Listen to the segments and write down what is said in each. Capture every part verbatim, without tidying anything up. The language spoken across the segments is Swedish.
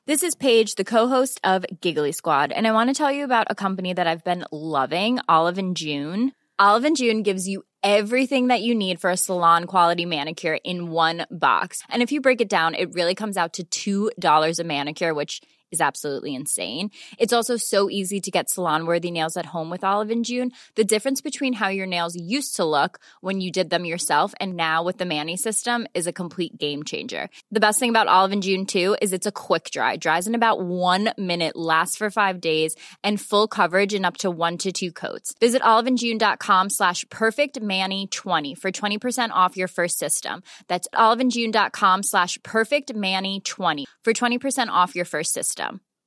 This is Paige, the co-host of Giggly Squad, and I want to tell you about a company that I've been loving, Olive and June. Olive and June gives you everything that you need for a salon-quality manicure in one box. And if you break it down, it really comes out to two dollars a manicure, which is absolutely insane. It's also so easy to get salon-worthy nails at home with Olive and June. The difference between how your nails used to look when you did them yourself and now with the Mani system is a complete game changer. The best thing about Olive and June, too, is it's a quick dry. Dries in about one minute, lasts for five days, and full coverage in up to one to two coats. Visit oliveandjune.com slash perfectmani20 for twenty percent off your first system. That's oliveandjune.com slash perfectmani20 for twenty percent off your first system.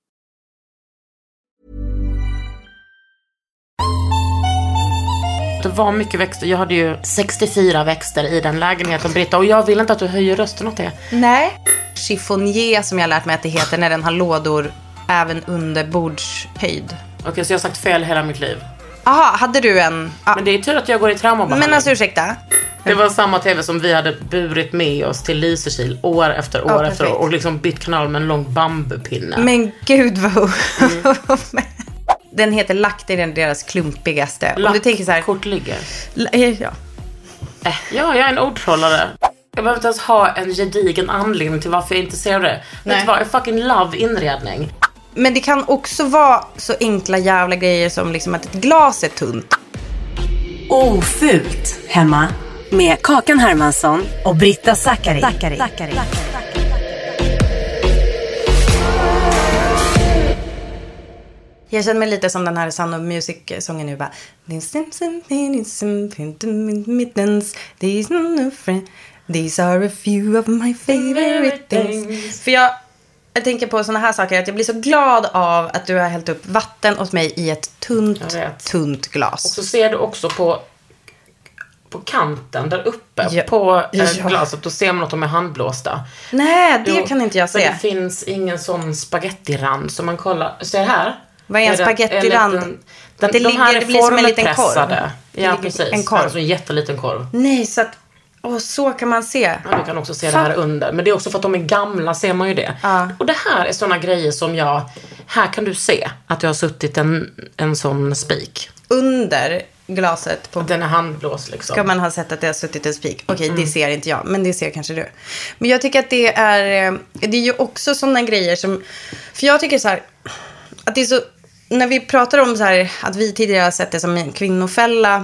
Det var mycket växter. Jag hade ju sextiofyra växter i den lägenheten, Britta. Och jag vill inte att du höjer rösten åt det. Nej. Chiffonier som jag lärt mig att det heter när den har lådor även under bordshöjd. Okej, okay, så jag har sagt fel hela mitt liv. Aha, hade du en... Ah. Men det är tur att jag går i traumabehandling. Men alltså ursäkta. Det var samma tv som vi hade burit med oss till Lysekil år efter år oh, efter år. Och liksom bytt kanal med en lång bambupinne. Men gud vad... Mm. Den heter Lack, det är den deras klumpigaste. Lack, om du tänker så här... kortligger. L- ja. Äh, ja, jag är en ordtrollare. Jag behöver inte ens ha en gedigen anledning till varför jag inte ser det. Nej. Vet du vad? Jag fucking love inredning. Men det kan också vara så enkla jävla grejer som liksom att ett glas är tunt. Ofult hemma med Kakan Hermansson och Britta Zackari. Zackari. Zackari. Jag känner mig lite som den här Sound of Music-sången nu bara. These are a few of my favorite things. För jag, jag tänker på såna här saker, att jag blir så glad av att du har hällt upp vatten åt mig i ett tunt, tunt glas. Och så ser du också på på kanten där uppe ja. på äh, ja. glaset, då ser man att de är handblåsta. Nej, det då, kan inte jag se. Det finns ingen sån spagettirand som man kollar. Ser här? Vad är en spagettirand? Den, den, det de ligger, här är det blir som en liten korv. Ja, precis. En korv. Alltså en jätteliten korv. Nej, så att åh, så kan man se. Ja, du kan också se Fan. det här under. Men det är också för att de är gamla, ser man ju det. Ja. Och det här är såna grejer som jag... Här kan du se att jag har suttit en, en sån spik. Under glaset på... Den är handblås liksom. Ska man ha sett att det har suttit en spik? Okej, mm. det ser inte jag. Men det ser kanske du. Men jag tycker att det är... Det är ju också såna grejer som... För jag tycker så här... Att det är så... När vi pratar om så här... Att vi tidigare har sett det som en kvinnofälla...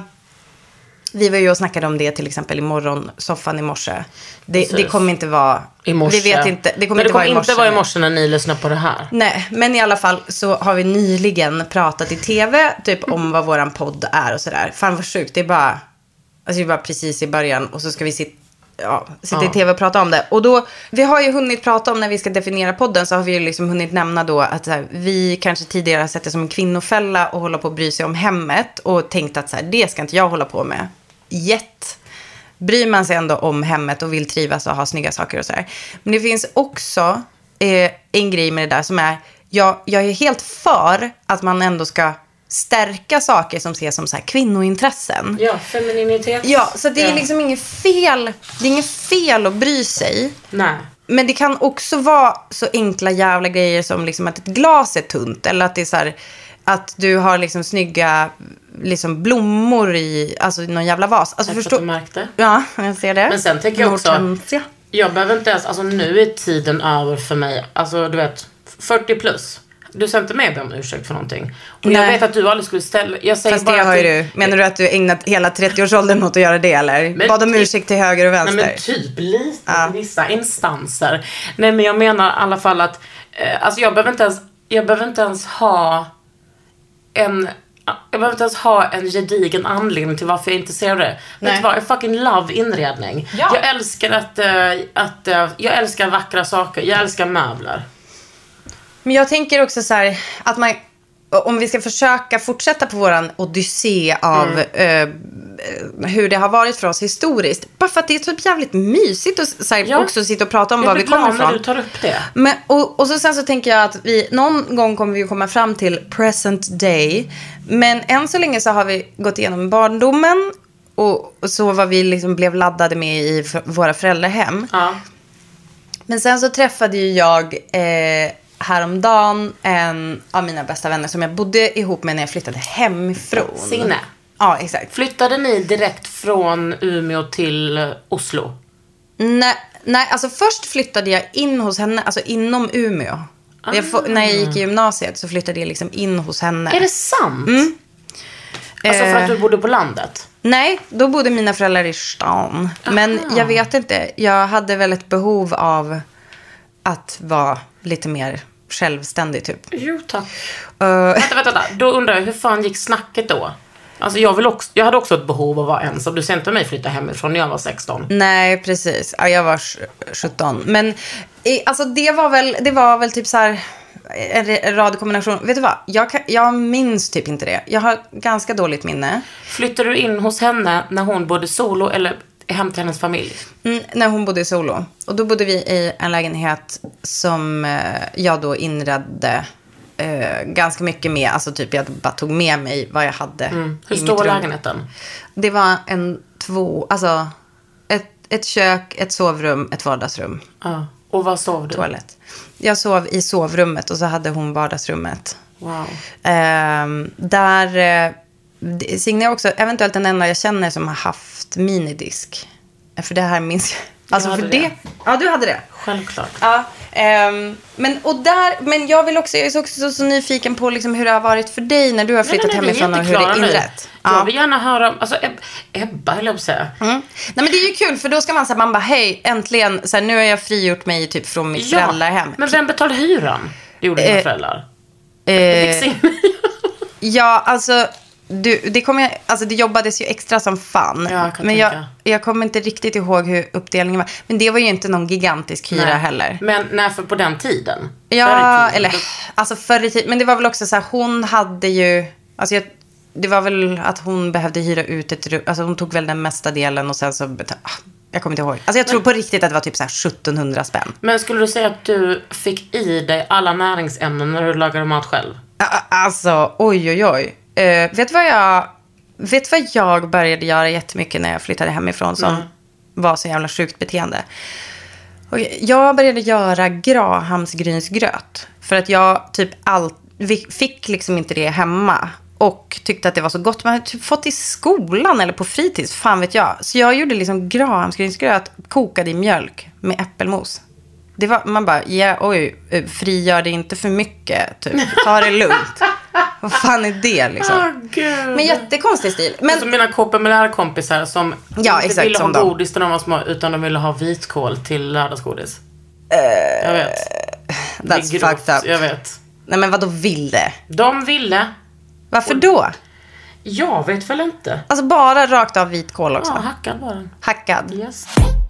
Vi var ju och snackade om det till exempel i morgonsoffan i morse. Det, det kommer inte vara... I morse. Vi vet inte. Det kommer men det inte vara i morse. inte vara i morse när ni lyssnar på det här. Nej, men i alla fall så har vi nyligen pratat i tv typ om vad våran podd är och sådär. Fan vad sjukt. Det är bara... Alltså det är bara precis i början. Och så ska vi sitta... Ja, sitta ja. i tv och prata om det. Och då, vi har ju hunnit prata om när vi ska definiera podden, så har vi ju liksom hunnit nämna då att så här, vi kanske tidigare har sett det som en kvinnofälla och hålla på att bry sig om hemmet och tänkt att så här, det ska inte jag hålla på med. Jätt. Bryr man sig ändå om hemmet och vill trivas och ha snygga saker och så här. Men det finns också eh, en grej med det där som är, jag, jag är helt för att man ändå ska stärka saker som ses som så här kvinnointressen. Ja, femininitet. Ja, så det är ja. liksom inget fel. Det är inget fel att bry sig. Nej. Men det kan också vara så enkla jävla grejer som liksom att ett glas är tunt. Eller att det är så här, att du har liksom snygga liksom blommor i, alltså i någon jävla vas. Alltså jag förstå... du märkte. Ja, jag ser det. Men sen tänker jag också, Nortens, jag behöver inte ens, alltså nu är tiden över för mig. Alltså du vet, fyrtio plus. Du sa inte med om ursäkt för någonting. Och nej. Jag vet att du aldrig skulle ställa... Jag säger Fast bara det har ju du... du. Menar du att du ägnat hela trettioårsåldern åt att göra det, eller? Men bad om typ... ursäkt till höger och vänster? Nej, men typ lite ja. i vissa instanser. Nej, men jag menar i alla fall att... Eh, alltså jag behöver inte ens... Jag behöver inte ens ha en... Jag behöver inte ens ha en gedigen anledning till varför jag inte ser det. Nej. Vet du vad? Jag fucking love inredning. Ja. Jag älskar att... Eh, att eh, jag älskar vackra saker. Jag älskar möbler. Men jag tänker också så här, att man, om vi ska försöka fortsätta på våran odyssé av mm. eh, hur det har varit för oss historiskt. Bara för att det är typ jävligt mysigt att så här, ja. också sitta och prata om jag var vi kommer ifrån. Du tar upp det. Men, och, och så sen så tänker jag att vi någon gång kommer vi komma fram till present day. Men än så länge så har vi gått igenom barndomen och, och så vad vi liksom blev laddade med i för, våra föräldrahem. Ja. Men sen så träffade ju jag... Eh, häromdagen en av mina bästa vänner som jag bodde ihop med när jag flyttade hemifrån. Signe. Ja, exakt. Flyttade ni direkt från Umeå till Oslo? Nej, nej, alltså först flyttade jag in hos henne, alltså inom Umeå. Ah. Jag får, när jag gick i gymnasiet så flyttade jag liksom in hos henne. Är det sant? Mm. Alltså för Eh. att du bodde på landet? Nej, då bodde mina föräldrar i stan. Men Aha. jag vet inte, jag hade väl ett behov av att vara lite mer självständig typ. Jo, tack. Uh, Vänta, vänta, vänta. Då undrar jag, hur fan gick snacket då? Alltså jag, vill också, jag hade också ett behov av att vara ensam. Du ser inte mig flytta hemifrån när jag var sexton. Nej, precis. Ja, jag var sjutton. Men i, alltså det var väl, det var väl typ så här en radkombination. Vet du vad? Jag, kan, jag minns typ inte det. Jag har ganska dåligt minne. Flyttade du in hos henne när hon bodde solo eller hem till hennes familj? Mm, när hon bodde solo. Och då bodde vi i en lägenhet som eh, jag då inredde eh, ganska mycket med. Alltså typ jag bara tog med mig vad jag hade. Mm. Hur i stor mitt rum. lägenheten? Det var en två, alltså ett, ett kök, ett sovrum, ett vardagsrum. Ja. Och vad sov du? Toalett. Jag sov i sovrummet och så hade hon vardagsrummet. Wow. Ehm, där eh, Signe är också eventuellt den enda jag känner som har haft minidisk. För det här minns jag. Alltså Jag för hade det. det. Ja, du hade det. Självklart. Ja, ehm, men och där, men jag vill också, jag är också så, så nyfiken på liksom hur det har varit för dig när du har flyttat nej, nej, hemifrån och hur det är inrätt. Jag Ja. vill gärna höra, alltså Eb- Ebba höll jag på att säga. Mm. Nej men det är ju kul för då ska man säga, man bara hej, äntligen, så här, nu har jag frigjort mig typ från mitt Ja, föräldrahem. men vem betalade hyran? Det gjorde dina Eh, föräldrar. Eh, Fick sin- ja, alltså du, det, kom jag, alltså det jobbades ju extra som fan. Ja, jag kan men jag, tänka. jag kommer inte riktigt ihåg hur uppdelningen var. Men det var ju inte någon gigantisk hyra Nej. heller. Men när för på den tiden? Förr i Ja, tiden. eller alltså förr i tiden. Men det var väl också så här, hon hade ju, alltså jag, det var väl att hon behövde hyra ut ett rum. Alltså hon tog väl den mesta delen och sen så, betal- ah, jag kommer inte ihåg. Alltså jag tror på riktigt att det var typ så här sjuttonhundra spänn. Men skulle du säga att du fick i dig alla näringsämnen när du lagade mat själv? Ah, Alltså, oj oj oj. Uh, vet du vad jag Vet vad jag började göra jättemycket när jag flyttade hemifrån som Mm. var så jävla sjukt beteende? Och jag började göra grahamsgrynsgröt. För att jag typ allt, vi fick liksom inte det hemma. Och tyckte att det var så gott. Man hade typ fått i skolan eller på fritids. Fan vet jag. Så jag gjorde liksom grahamsgrynsgröt. Kokade i mjölk med äppelmos. Det var, man bara, ja oj, frigör det inte för mycket. Typ. Ta det lugnt. Vad fan är det liksom? Åh, gud. Men jättekonstig stil. Men Alltså mina K P M L-kompisar som Ja, inte exakt, ville ha som de. godis när de var små, utan de ville ha vitkål till lördagsgodis. jag vet. Det är that's grovt, fucked up. Jag vet. Nej men vad då ville? De ville. Varför då? Jag vet väl inte. Alltså bara rakt av vitkål också. Ja, hackad var den. Hackad. Yes.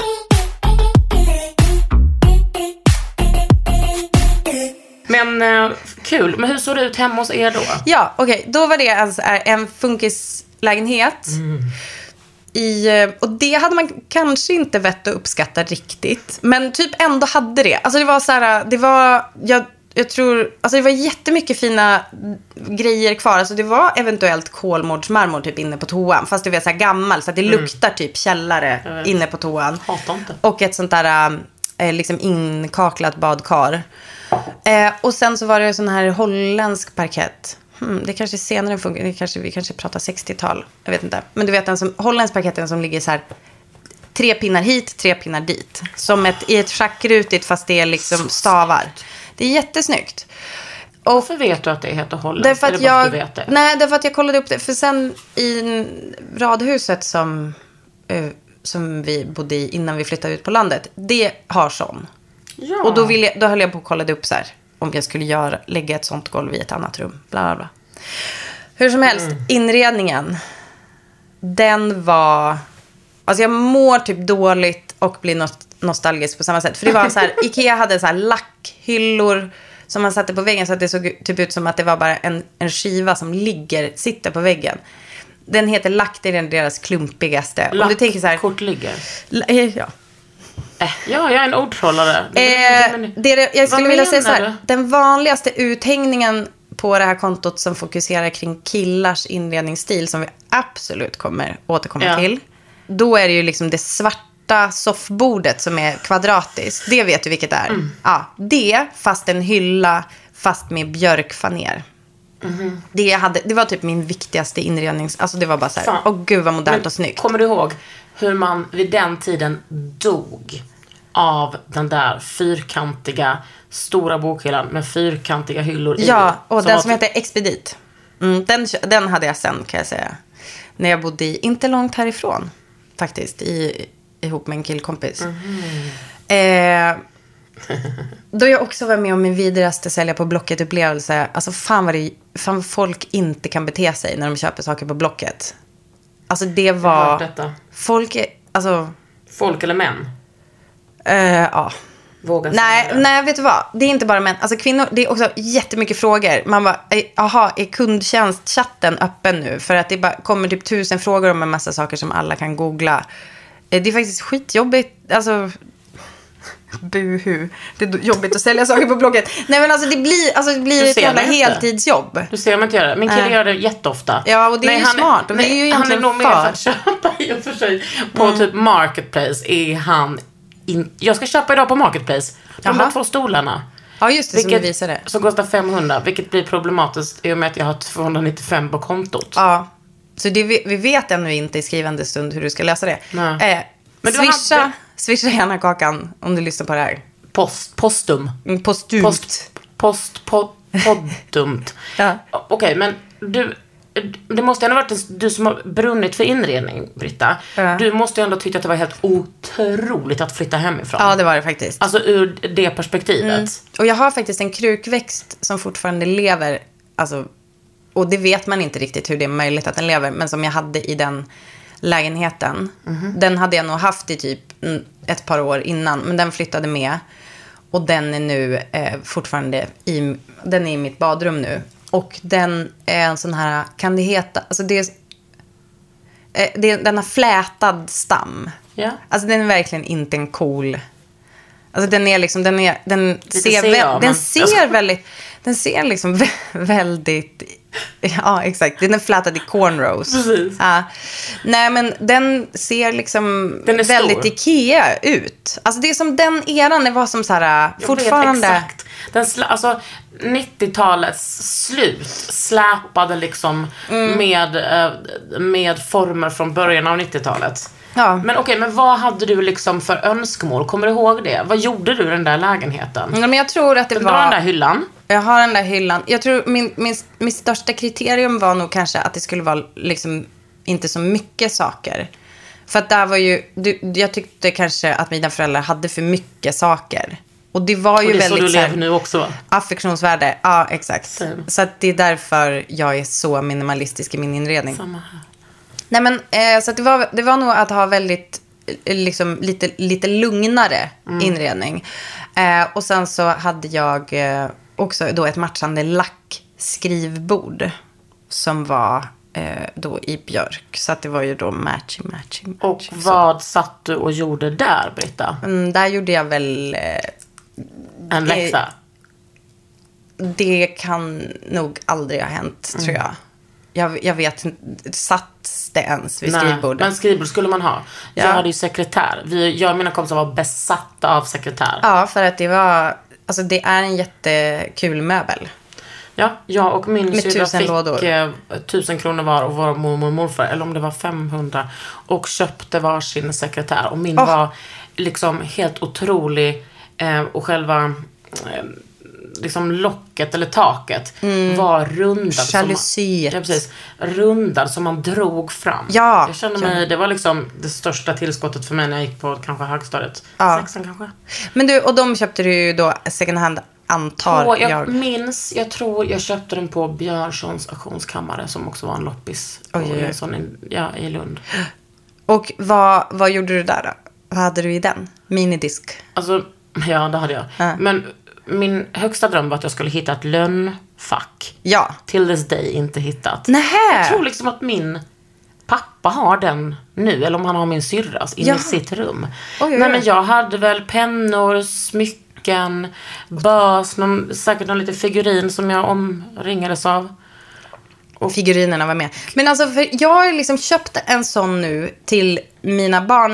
Men eh, kul. Men hur såg det ut hemma hos er då? Ja, okej. Då var det alltså en funkislägenhet. I, eh, och det hade man kanske inte vett att uppskatta riktigt. Men typ ändå hade det. Alltså det var så här, det var, jag, jag tror, alltså det var jättemycket fina grejer kvar. Alltså det var eventuellt kolmårdsmarmor typ inne på toan. Fast det var så här gammal så att det luktar typ källare inne på toan. Hatar inte. Och ett sånt där eh, liksom inkaklat badkar. Eh, och sen så var det sån här holländsk parkett. Hmm, det kanske senare funkar. Det kanske, vi kanske pratar sextiotal. Jag vet inte. Men du vet den som, holländsk parketten som ligger så här. Tre pinnar hit, tre pinnar dit. Som ett, i ett schackrutigt fast det är liksom stavar. Det är jättesnyggt. Och Varför vet du att det heter Holland? därför att Är det bara jag, för att du vet det? nej, därför att jag kollade upp det. För sen i radhuset som, uh, som vi bodde i innan vi flyttade ut på landet. Det har sån. Ja. Och då, ville jag, då höll jag på att kolla upp så här. Om jag skulle göra, lägga ett sånt golv i ett annat rum. Bla bla bla. Hur som helst, Mm. inredningen. Den var... Alltså jag mår typ dåligt och blir nost- nostalgisk på samma sätt. För det var så här, Ikea hade så här lackhyllor som man satte på väggen. Så att det såg typ ut som att det var bara en, en skiva som ligger, sitter på väggen. Den heter lack, det är den deras klumpigaste. Om du tänker så här... Lackkort ligger. La- eh, ja. Äh, ja, jag är en ordtrollare. Eh, det, det, jag skulle Vad vilja säga så menar här. Den vanligaste uthängningen på det här kontot som fokuserar kring killars inredningsstil som vi absolut kommer återkomma Ja. till. Då är det ju liksom det svarta korta soffbordet som är kvadratiskt. Det vet du vilket det är. Mm. Ja, det fast en hylla fast med björkfaner. Mm. Det, hade, det var typ min viktigaste inrednings... Alltså det var bara så här, åh oh, gud vad modernt Men, och snyggt. Kommer du ihåg hur man vid den tiden dog av den där fyrkantiga stora bokhyllan med fyrkantiga hyllor i? Ja, och som den som typ... heter Expedit. Mm, den, den hade jag sen, kan jag säga. När jag bodde i, inte långt härifrån faktiskt, i, ihop med en killkompis. Mm. Eh, då jag också var med om min vidrigaste sälja på Blocket-upplevelse. Alltså fan vad det, fan folk inte kan bete sig när de köper saker på Blocket. Alltså det var... Detta. Folk är, alltså... Folk eller män? Eh, ja. Våga nej, nej, vet du vad? Det är inte bara män. Alltså kvinnor, det är också jättemycket frågor. Man bara, jaha, är kundtjänstchatten öppen nu? För att det bara kommer typ tusen frågor om en massa saker som alla kan googla. Det är faktiskt skitjobbigt. Alltså, buhu. Det är jobbigt att sälja saker på Blocket. Nej, men alltså det blir, alltså, det blir ett jävla heltidsjobb. Du ser man inte göra det. Min kille äh. gör det jätteofta. Ja, och det nej, är ju han, smart. Och nej, det är ju han är nog för. mer för att köpa i och för sig. På mm. typ Marketplace är han... In, jag ska köpa idag på Marketplace. De där två stolarna. Ja, just det, vilket, som du visade. Som kostar femhundra, vilket blir problematiskt i och med att jag har tvåhundranittiofem på kontot. Ja, så det, vi vet ännu inte i skrivande stund hur du ska lösa det. Nej. Eh, Men swisha, hade... swisha gärna Kakan om du lyssnar på det här. Post, postum. Mm, postumt. Post, post, pod, poddumt. Ja. Okej, okay, men du... Det måste ändå varit du som har brunnit för inredning, Britta. Ja. Du måste ju ändå tycka att det var helt otroligt att flytta hemifrån. Ja, det var det faktiskt. Alltså ur det perspektivet. Mm. Och jag har faktiskt en krukväxt som fortfarande lever. Alltså, och det vet man inte riktigt hur det är möjligt att den lever. Men som jag hade i den lägenheten. Mm-hmm. Den hade jag nog haft i typ ett par år innan. Men den flyttade med. Och den är nu eh, fortfarande i, den är i mitt badrum nu. Och den är en sån här, kan det heta, alltså det är, det är den har flätad stam. Ja. Alltså den är verkligen inte en cool, alltså den är liksom, den är, den Lite ser, ser jag, den men... ser väldigt, den ser liksom väldigt, ja exakt, den är flätad i cornrows. Precis. Ja. Nej men den ser liksom den är väldigt stor. Ikea ut. Alltså det är som den eran, det var som så här jag fortfarande. Vet exakt. Den sl- alltså nittiotalets slut släpade liksom mm. med, med former från början av nittiotalet. Ja. Men okej, okay, men vad hade du liksom för önskemål? Kommer du ihåg det? Vad gjorde du i den där lägenheten? Ja, men jag tror att det du var... har den där hyllan. Jag har den där hyllan. Jag tror min, min, min största kriterium var nog kanske att det skulle vara liksom inte så mycket saker. För att där var ju... Du, jag tyckte kanske att mina föräldrar hade för mycket saker. Och det var ju och det är väldigt... så du lever nu också, va? Affektionsvärde, ja exakt. Same. Så att det är därför jag är så minimalistisk i min inredning. Samma här. Nej men, eh, så att det var, det var nog att ha väldigt, liksom lite, lite lugnare mm. inredning. Eh, och sen så hade jag eh, också då ett matchande lackskrivbord som var eh, då i björk. Så att det var ju då matching, matching, matching. Och vad satt du och gjorde där, Britta? Mm, där gjorde jag väl... Eh, en läxa? Eh, det kan nog aldrig ha hänt, mm. tror jag. Jag, jag vet inte, satt det ens vid skrivbordet? Men skrivbord skulle man ha. Ja. Jag hade ju sekretär. Vi, jag och mina kompisar var besatta av sekretär. Ja, för att det var, alltså det är en jättekul möbel. Ja, jag och min syrra fick lådor. Eh, tusen kronor var och vår mormor och morfar, eller om det var femhundra, och köpte varsin sekretär. Och min oh. var liksom helt otrolig eh, och själva... Eh, liksom locket eller taket mm. var rundad. Jalusiet. Ja, precis. Rundad som man drog fram. Ja. Jag kände mig, det var liksom det största tillskottet för mig när jag gick på kanske högstadiet. Ja. Sexan kanske. Men du, och de köpte du ju då second hand, antar på, jag. jag. minns, jag tror jag köpte den på Björnssons auktionskammare som också var en loppis. Oj, oj, oj. En sån i, ja, i Lund. Och vad, vad gjorde du där då? Vad hade du i den? Minidisk? Alltså, ja det hade jag. Ja. Men min högsta dröm var att jag skulle hitta ett lönnfack. Ja. Till this day inte hittat. Nähä. Jag tror liksom att min pappa har den nu. Eller om han har min syrras inne ja. i sitt rum. Oj, oj, oj. Nej, men jag hade väl pennor, smycken, bös, någon, säkert någon lite figurin som jag omringades av. Och figurinerna var med. Men alltså, för jag har liksom köpt en sån nu till mina barn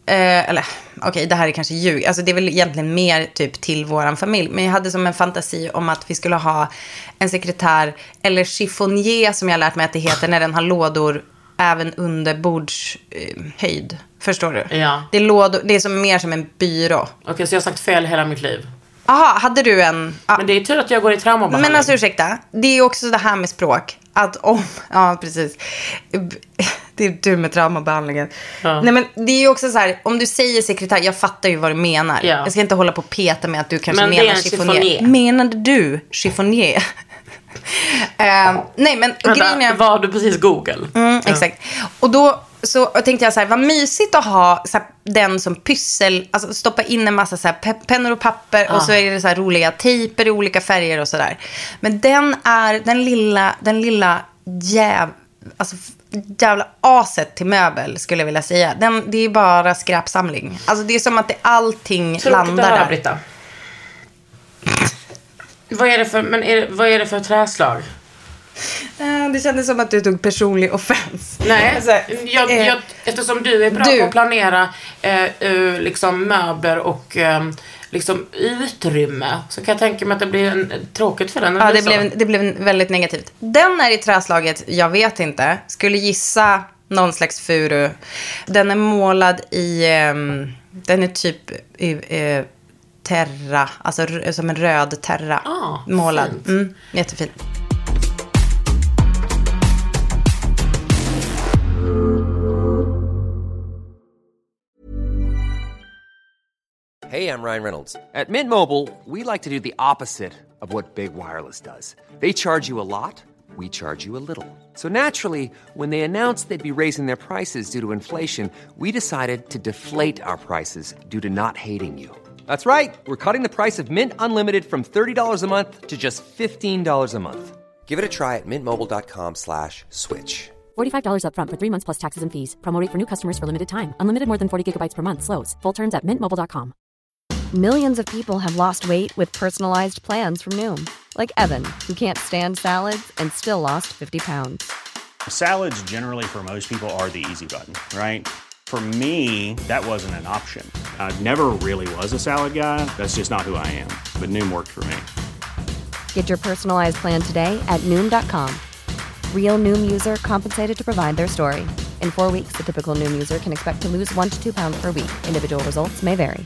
Eh, eller, okej, okay, det här är kanske ljug. Alltså det är väl egentligen mer typ till våran familj. Men jag hade som en fantasi om att vi skulle ha en sekretär, eller chiffonier som jag har lärt mig att det heter, när den har lådor även under bordshöjd. Eh, Förstår du? Ja. Det är, lådor, det är som mer som en byrå. Okej, okay, så jag har sagt fel hela mitt liv. Aha, hade du en... Ah. Men det är tur att jag går i traumabehandling. Men alltså ursäkta, det är också det här med språk. Att om... Ja, precis. Det är du med traumabehandlingen. Ja. Nej, men det är ju också så här, om du säger sekretär, jag fattar ju vad du menar. Ja. Jag ska inte hålla på och peta med att du kanske men menar chiffonier. chiffonier. Menade du chiffonier? uh, nej, men Vänta, grejen är... var du precis Google? Mm, ja. Exakt. Och då... Så tänkte jag så här, vad mysigt att ha så här, den som pyssel, alltså stoppa in en massa så här, pe- pennor och papper ah. och så är det så här roliga tejper i olika färger och sådär. Men den är den lilla, den lilla jäv, alltså jävla aset till möbel skulle jag vilja säga. Den, det är bara skräpsamling. Alltså det är som att det, allting Tråkigt landar där. Britta. vad är det för, men är det, vad är det för träslag? Det kändes som att du tog personlig offens. Nej, alltså, jag, eh, jag, eftersom du är bra du. på att planera eh, uh, liksom möbler och eh, liksom utrymme, så kan jag tänka mig att det blir en, tråkigt för den. Ja, det blev, det blev väldigt negativt. Den är i träslaget, jag vet inte. Skulle gissa någon slags furu. Den är målad i, eh, den är typ i, eh, terra, alltså r- som en röd terra. Ah, målad. Mm, jättefint. Hey, I'm Ryan Reynolds. At Mint Mobile, we like to do the opposite of what Big Wireless does. They charge you a lot, we charge you a little. So naturally, when they announced they'd be raising their prices due to inflation, we decided to deflate our prices due to not hating you. That's right. We're cutting the price of Mint Unlimited from thirty dollars a month to just fifteen dollars a month. Give it a try at mintmobile.com slash switch. forty-five dollars up front for three months plus taxes and fees. Promo rate for new customers for limited time. Unlimited more than forty gigabytes per month. Slows full terms at mint mobile dot com. Millions of people have lost weight with personalized plans from Noom. Like Evan, who can't stand salads and still lost fifty pounds. Salads generally for most people are the easy button, right? For me, that wasn't an option. I never really was a salad guy. That's just not who I am. But Noom worked for me. Get your personalized plan today at Noom dot com. Real Noom user compensated to provide their story. In four weeks, the typical Noom user can expect to lose one to two pounds per week. Individual results may vary.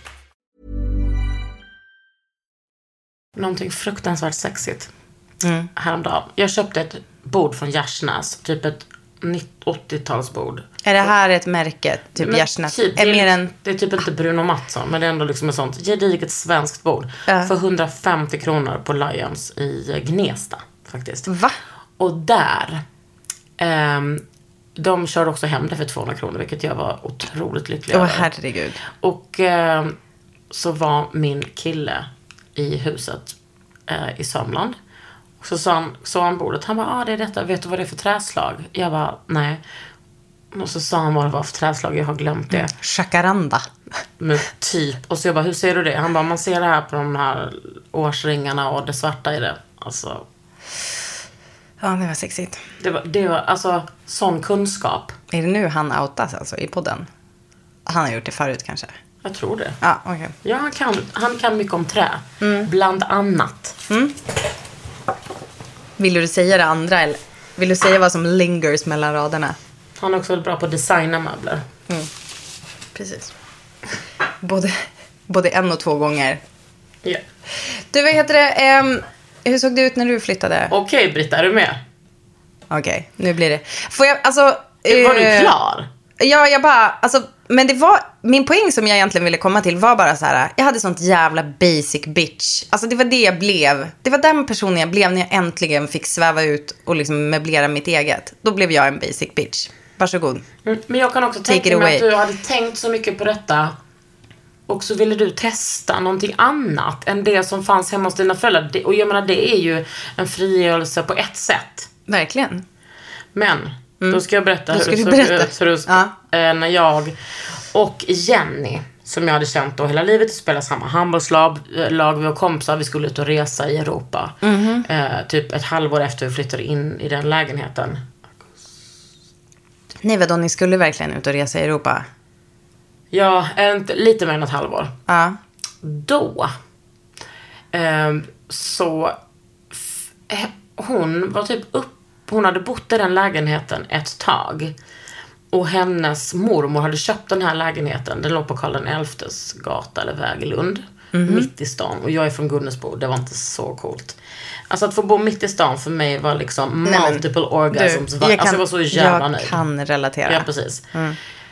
Någonting fruktansvärt sexigt. Mm. Häromdagen. Jag köpte ett bord från Gärsnäs. Typ ett åttiotalsbord. Är det här ett märke? Typ Gärsnäs? Typ, är det, är mer en... det är typ inte Bruno Mattsson. Men det är ändå liksom ett sånt gediget svenskt bord. Uh. För hundrafemtio kronor på Lions i Gnesta. Faktiskt. Va? Och där... Um, de kör också hem det för tvåhundra kronor. Vilket jag var otroligt lycklig över. Åh, herregud. Och um, så var min kille i huset eh, i Sörmland. Och så sa han, så han bordet. Han bara, ah, det är detta. Vet du vad det är för träslag? Jag bara, nej. Och så sa han vad det var för träslag. Jag har glömt det. Mm. Jacaranda. Men typ. Och så jag bara, hur ser du det? Han bara, man ser det här på de här årsringarna och det svarta i det. Alltså. Ja, det var sexigt. Det var, det var alltså sån kunskap. Är det nu han outas alltså i podden? Han har gjort det förut kanske. Jag tror det. Ja, okej. Okay. Ja, han kan, han kan mycket om trä. Mm. Bland annat. Mm. Vill du säga det andra? Eller vill du säga vad som lingers mellan raderna? Han är också väldigt bra på att designa möbler. Mm. Precis. Både, både en och två gånger. Ja. Yeah. Du, vad heter det? Um, hur såg det ut när du flyttade? Okej, okay, Britta, är du med? Okej, okay, nu blir det. Får jag, alltså... Var uh, du klar? Ja, jag bara... Alltså, men det var... Min poäng som jag egentligen ville komma till var bara så här... Jag hade sånt jävla basic bitch. Alltså, det var det jag blev. Det var den personen jag blev när jag äntligen fick sväva ut och liksom möblera mitt eget. Då blev jag en basic bitch. Varsågod. Mm, men jag kan också Take tänka mig att du hade tänkt så mycket på detta. Och så ville du testa någonting annat än det som fanns hemma hos dina föräldrar. Det, och jag menar, det är ju en frigörelse på ett sätt. Verkligen. Men... Mm. Då ska jag berätta hur det såg berätta. ut för oss, ja. eh, när jag och Jenny, som jag hade känt då hela livet, spelade samma handbollslag, lag, vi var kompisar, vi skulle ut och resa i Europa. Mm. Eh, typ ett halvår efter vi flyttade in i den lägenheten. Nej, vadå, ni skulle verkligen ut och resa i Europa? Ja, inte, lite mer än ett halvår. Ja. Då eh, så f- hon var typ upp, hon hade bott i den lägenheten ett tag. Och hennes mormor hade köpt den här lägenheten. Den låg på Karl den elftes gata eller väg i Lund. Mm-hmm. Mitt i stan. Och jag är från Gunnesbo. Det var inte så coolt. Alltså att få bo mitt i stan för mig var liksom Nej, multiple orgasms. Du, jag, alltså kan, jag var så jävla jag nöjd. kan relatera. Ja, precis. Mm.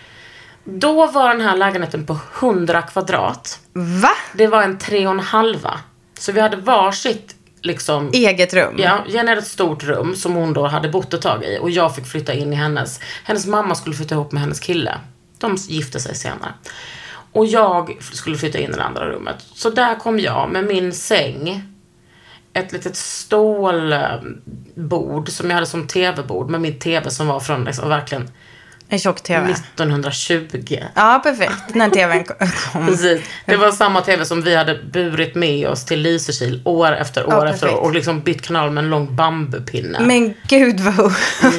Då var den här lägenheten på hundra kvadrat. Va? Det var en tre och en halva. Så vi hade varsitt liksom... Eget rum? Ja, Jenny hade ett stort rum som hon då hade bott ett tag i. Och jag fick flytta in i hennes. Hennes mamma skulle flytta ihop med hennes kille. De gifte sig senare. Och jag skulle flytta in i det andra rummet. Så där kom jag med min säng. Ett litet stålbord som jag hade som tv-bord. Med min tv som var från liksom, verkligen... En tjock tv. nittonhundratjugo. Ja, perfekt. När tvn kom. Precis. Det var samma tv som vi hade burit med oss till Lysekil år efter år ja, efter år. Och liksom bytt kanal med en lång bambupinne. Men gud vad... Mm.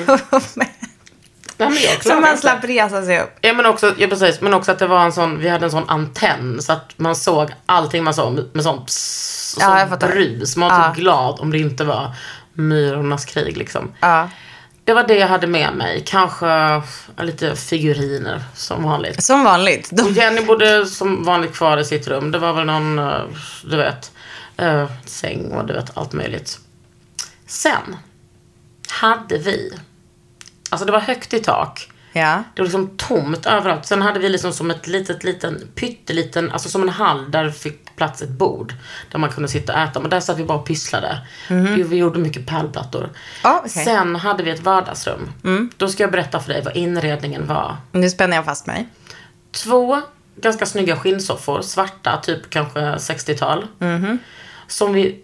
Nej, men jag så man slapp resa sig upp. Ja, men också, ja, precis. Men också att det var en sån... Vi hade en sån antenn. Så att man såg allting man såg med sån pss, ja, sån brus. Man var ja. typ glad om det inte var myrornas krig liksom. Ja. Det var det jag hade med mig. Kanske lite figuriner som vanligt. Som vanligt. De... Och Jenny bodde som vanligt kvar i sitt rum. Det var väl någon, du vet, äh, säng och du vet, allt möjligt. Sen hade vi, alltså det var högt i tak. Ja. Det var liksom tomt överallt. Sen hade vi liksom som ett litet, liten, pytteliten, alltså som en hall där fick plats ett bord. Där man kunde sitta och äta. Men där satt vi bara och pysslade. Mm-hmm. Vi gjorde mycket pärlplattor. Oh, okay. Sen hade vi ett vardagsrum. Mm. Då ska jag berätta för dig vad inredningen var. Nu spänner jag fast mig. Två ganska snygga skinnsoffor. Svarta, typ kanske sextiotal. Mm-hmm. Som vi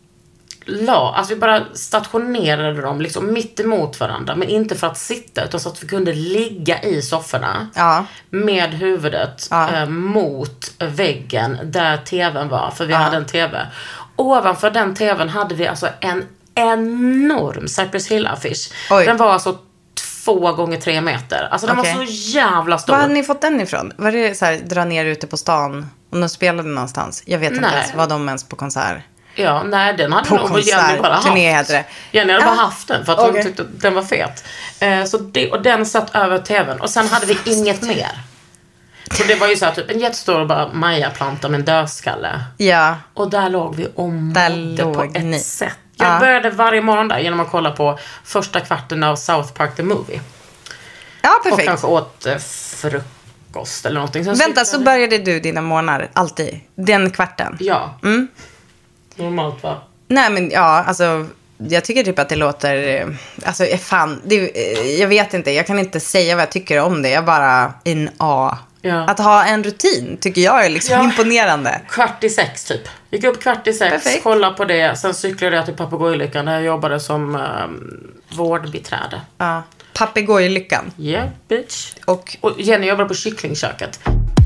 la, alltså vi bara stationerade dem liksom mitt emot varandra, men inte för att sitta utan så att vi kunde ligga i sofforna ja. med huvudet ja. eh, mot väggen där tvn var, för vi ja. hade en tv. Ovanför den tvn hade vi alltså en enorm Cypress Hill-affisch. Oj. Den var alltså två gånger tre meter. Alltså den okay. var så jävla stor. Var hade ni fått den ifrån? Var det så här, dra ner ute på stan och de spelade någonstans? Jag vet inte Nej. ens, var de ens på konsert? Ja, nej, den hade på nog konsert. Jenny bara haft. Turné heter det. Jenny hade ah. bara haft den för att okay. hon tyckte att den var fet. Eh, så det, och den satt över tvn. Och sen hade vi inget mer. Så det var ju så här, typ en jättestor bara Maja-planta med en dödskalle. Ja. Och där låg vi om på ett ni. sätt. Jag ah. började varje morgon där genom att kolla på första kvarten av South Park the Movie. Ja, perfekt. Och kanske åt eh, frukost eller någonting. Sen Vänta, så började du dina morgnar alltid? Den kvarten? Ja. Mm. Normalt va? Nej, men ja, alltså... Jag tycker typ att det låter... Alltså, fan... Det, jag vet inte, jag kan inte säga vad jag tycker om det. Jag bara... In A. Ja. Att ha en rutin tycker jag är liksom ja. imponerande. Kvart i sex typ. Gick upp kvart i sex, Perfekt. kolla på det. Sen cyklade jag till Papagojlyckan där jag jobbade som um, vårdbiträde. Ja. Papagojlyckan. Yeah, bitch. Och, och Jenny jobbade på kycklingköket.